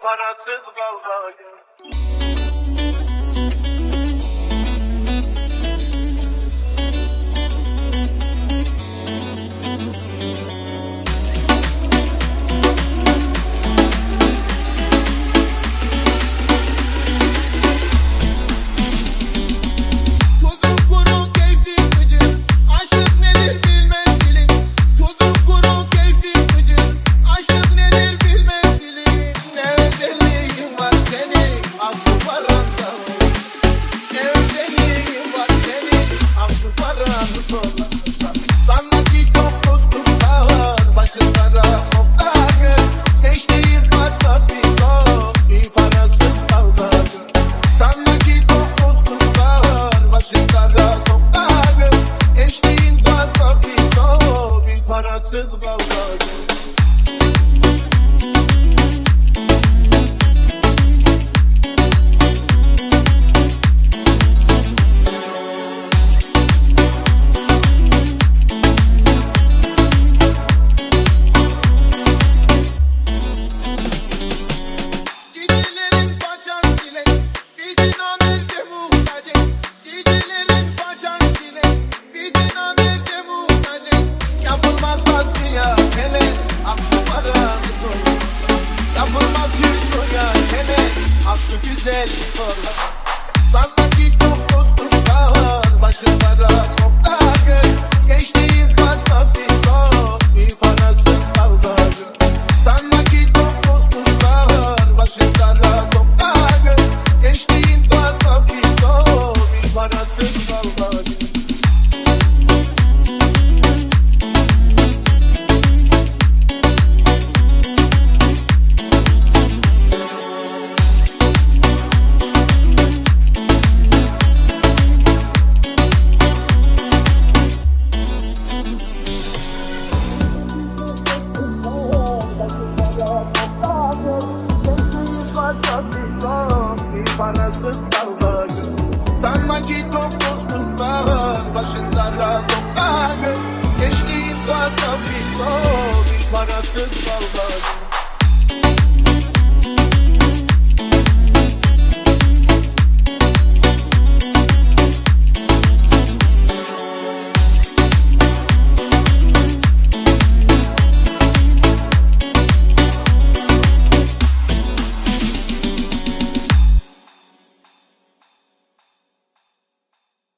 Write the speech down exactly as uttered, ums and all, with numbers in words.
parasız kavgacı. Parasız kavgacı. Cicilerin paçan çilek, bizim amirde muhtacı. Cicilerin paçan çilek, bizim amirde muhtacı. Yapılmaz ya hele aksu paranı sorma. Yapılmaz Hüso'ya hele aksu güzel sorma. Sanma ki çok dostum var, başımlara sokta gör. Geçtiğin fazla bir zor, bir parasız kavgacı. Sanma ki çok dostum var, başımlara sokta gör. Geçtiğin fazla bir zor, bir parasız kavgacı. Parasız kavgacı. Sanma ki çok dostum var, başında sokta gör. Geçtiğim fazla bir zor, bir parasız kavgacı.